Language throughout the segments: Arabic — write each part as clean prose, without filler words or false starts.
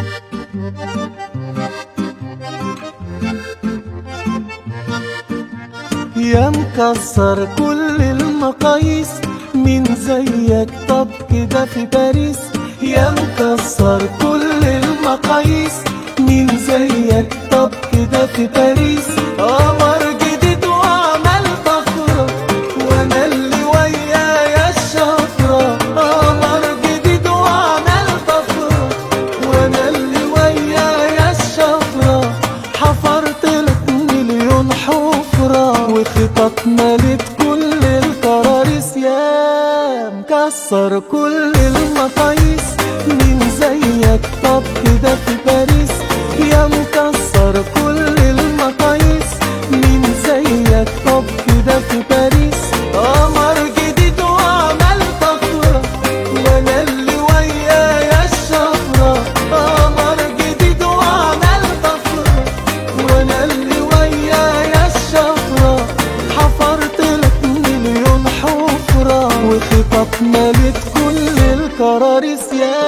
يا مكسر كل المقاييس، مين زيك طب كده في باريس؟ يا مكسر كل المقاييس، مين زيك طب كده في باريس؟ قمر جديد وعمل طفرة، وانا اللي ويايا الشفرة. قمر جديد وعمل طفرة، وانا اللي ويايا الشفرة. حفرت لك مليون حفرة، وخطط مالت كل الكراريس. يا مكسر كل المقاييس، مين زيك طب كده في باريس؟ يا مكسر كل المقاييس، مين زيك طب كده في باريس؟ قمر جديد وعمل طفرة، وانا اللي ويايا الشفرة. قمر جديد وعمل طفرة، وانا اللي ويايا الشفرة. حفرت لك مليون حفرة، وخطط مالت كل الكراريس.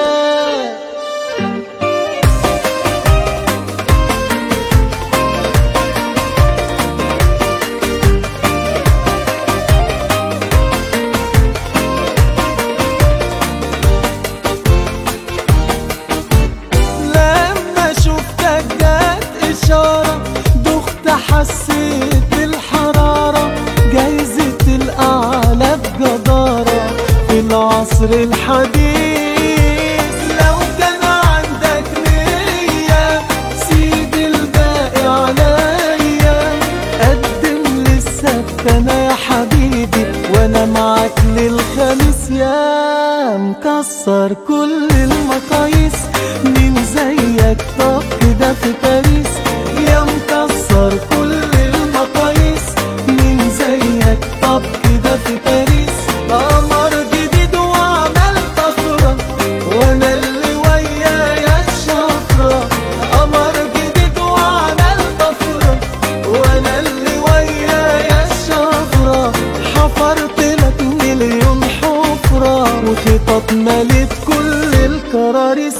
لما شفتك جات إشارة، دخت حسيت بالحرارة. جايزة الأعلى بجدارة في العصر الحديث. لو كان عندك نية سيب الباقي عليا، قدم للسبت أنا يا حبيبي، وأنا معاك للخميس. يا مكسر كل المقاييس، مين زيك طب كده في باريس؟ يا مكسر كل المقاييس، مين زيك طب كده في باريس؟ قمر جديد وعمل طفرة، وانا اللي ويايا الشفرة. قمر جديد وعمل طفرة، وانا اللي ويايا الشفرة. حفرت لك مليون حفرة، وخطط مالت كل الكراريس.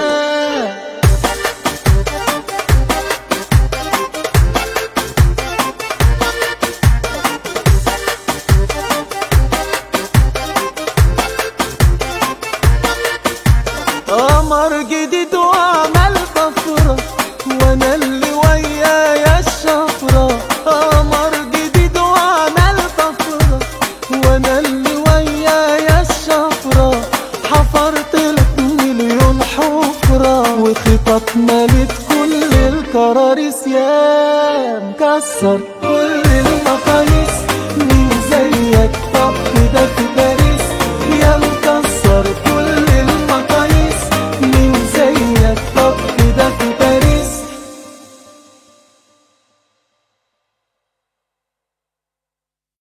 قمر جديد وعمل طفرة، وانا اللي ويايا الشفرة. قمر جديد وعمل طفرة، وانا اللي ويايا الشفرة. حفرت لك مليون حفرة، وخطط مالت كل الكراريس. يا مكسر